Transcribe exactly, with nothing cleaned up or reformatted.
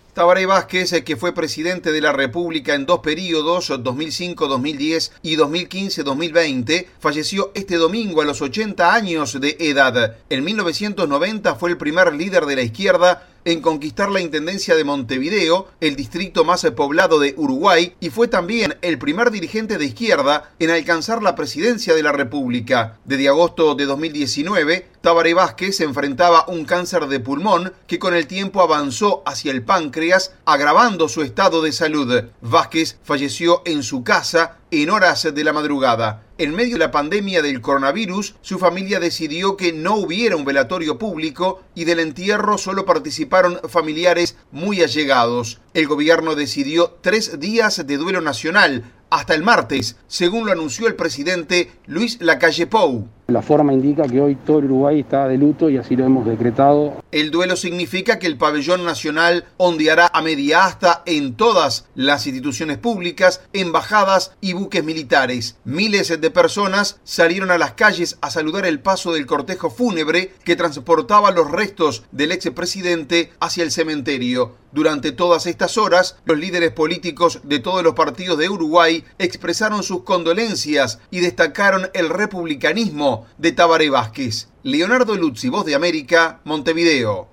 Tabaré Vázquez, que fue presidente de la República en dos períodos, dos mil cinco a dos mil diez y dos mil quince a dos mil veinte, falleció este domingo a los ochenta años de edad. En mil novecientos noventa fue el primer líder de la izquierda en conquistar la Intendencia de Montevideo, el distrito más poblado de Uruguay, y fue también el primer dirigente de izquierda en alcanzar la presidencia de la República. Desde agosto de dos mil diecinueve, Tabaré Vázquez enfrentaba un cáncer de pulmón que con el tiempo avanzó hacia el páncreas, agravando su estado de salud. Vázquez falleció en su casa en horas de la madrugada. En medio de la pandemia del coronavirus, su familia decidió que no hubiera un velatorio público y del entierro solo participaron familiares muy allegados. El gobierno decidió tres días de duelo nacional, hasta el martes, según lo anunció el presidente Luis Lacalle Pou. La forma indica que hoy todo el Uruguay está de luto y así lo hemos decretado. El duelo significa que el pabellón nacional ondeará a media asta en todas las instituciones públicas, embajadas y buques militares. Miles de personas salieron a las calles a saludar el paso del cortejo fúnebre que transportaba los restos del expresidente hacia el cementerio. Durante todas estas horas, los líderes políticos de todos los partidos de Uruguay expresaron sus condolencias y destacaron el republicanismo de Tabaré Vázquez. Leonardo Luzzi, Voz de América, Montevideo.